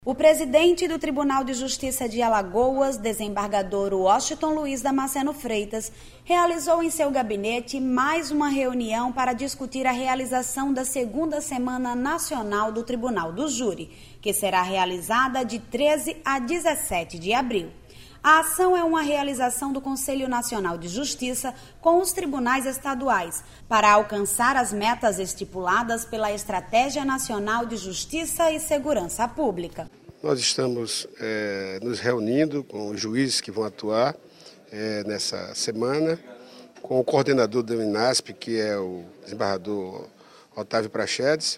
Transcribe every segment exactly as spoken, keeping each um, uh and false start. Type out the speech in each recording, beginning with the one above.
O presidente do Tribunal de Justiça de Alagoas, desembargador Washington Luiz Damasceno Freitas, realizou em seu gabinete mais uma reunião para discutir a realização da segunda Semana Nacional do Tribunal do Júri, que será realizada de treze a dezessete de abril. A ação é uma realização do Conselho Nacional de Justiça com os tribunais estaduais para alcançar as metas estipuladas pela Estratégia Nacional de Justiça e Segurança Pública. Nós estamos é, nos reunindo com os juízes que vão atuar é, nessa semana, com o coordenador do INASP, que é o desembargador Otávio Prachedes,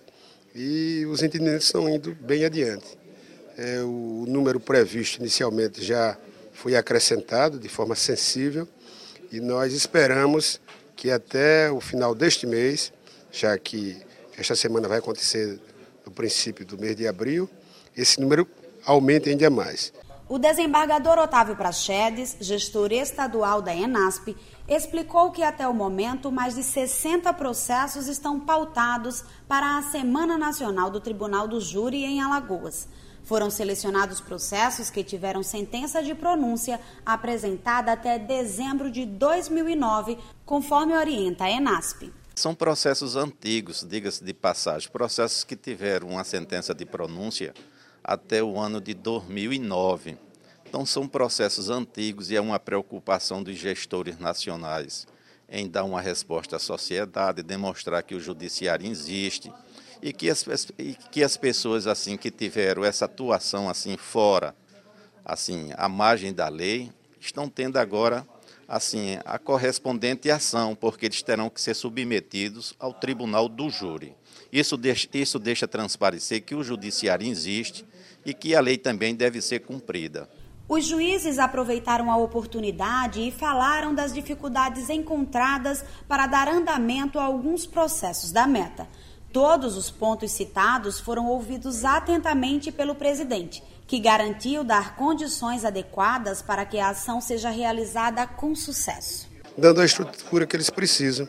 e os entendimentos estão indo bem adiante. É, o número previsto inicialmente já foi acrescentado de forma sensível e nós esperamos que até o final deste mês, já que esta semana vai acontecer no princípio do mês de abril, esse número aumente ainda mais. O desembargador Otávio Prachedes, gestor estadual da ENASP, explicou que até o momento mais de sessenta processos estão pautados para a Semana Nacional do Tribunal do Júri em Alagoas. Foram selecionados processos que tiveram sentença de pronúncia apresentada até dezembro de dois mil e nove, conforme orienta a ENASP. São processos antigos, diga-se de passagem, processos que tiveram uma sentença de pronúncia até o ano de dois mil e nove. Então são processos antigos e é uma preocupação dos gestores nacionais em dar uma resposta à sociedade, demonstrar que o judiciário existe e que as, e que as pessoas assim que tiveram essa atuação assim fora, assim à margem da lei, estão tendo agora assim a correspondente ação, porque eles terão que ser submetidos ao Tribunal do Júri. Isso deixa, isso deixa transparecer que o judiciário existe e que a lei também deve ser cumprida. Os juízes aproveitaram a oportunidade e falaram das dificuldades encontradas para dar andamento a alguns processos da meta. Todos os pontos citados foram ouvidos atentamente pelo presidente, que garantiu dar condições adequadas para que a ação seja realizada com sucesso. Dando a estrutura que eles precisam,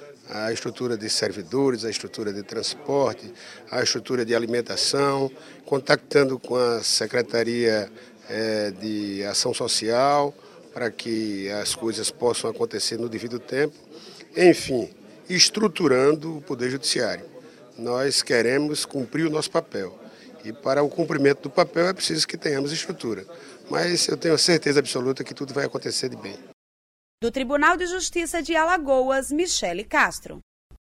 a estrutura de servidores, a estrutura de transporte, a estrutura de alimentação, contactando com a Secretaria é, de Ação Social para que as coisas possam acontecer no devido tempo, enfim, estruturando o Poder Judiciário. Nós queremos cumprir o nosso papel e para o cumprimento do papel é preciso que tenhamos estrutura, mas eu tenho certeza absoluta que tudo vai acontecer de bem. Do Tribunal de Justiça de Alagoas, Michele Castro.